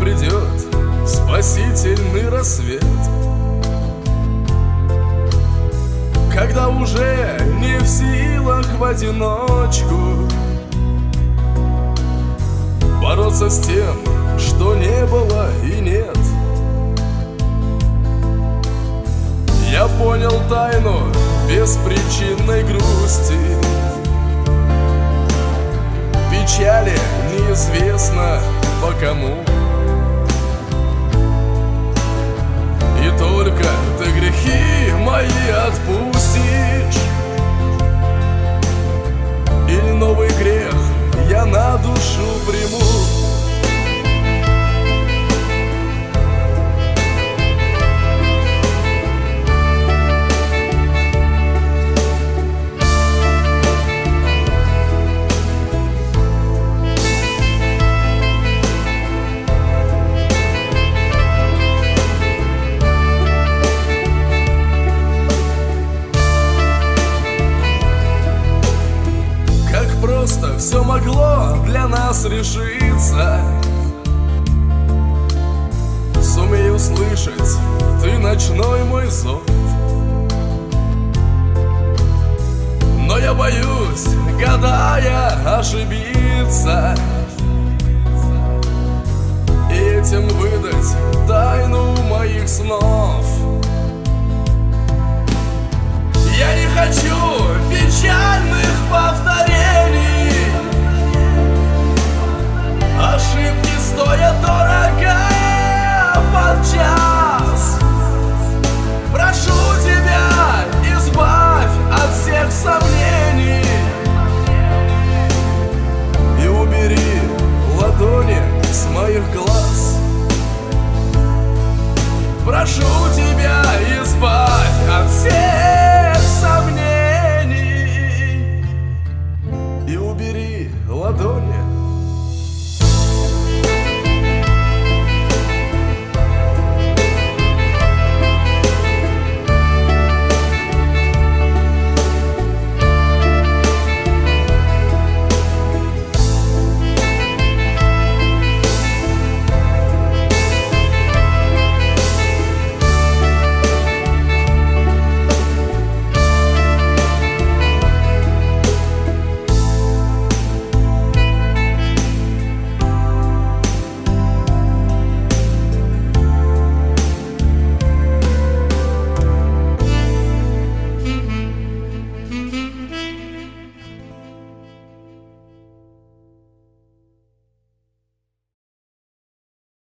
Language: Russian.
придет спасительный рассвет, когда уже не в силах в одиночку бороться с тем, что не было и нет. Я понял тайну беспричинной грусти, печали неизвестно по кому. И только ты грехи мои отпустишь, или новый грех я на душу приму. Просто все могло для нас решиться. Сумей услышать ты ночной мой зов, но я боюсь, гадая, ошибиться.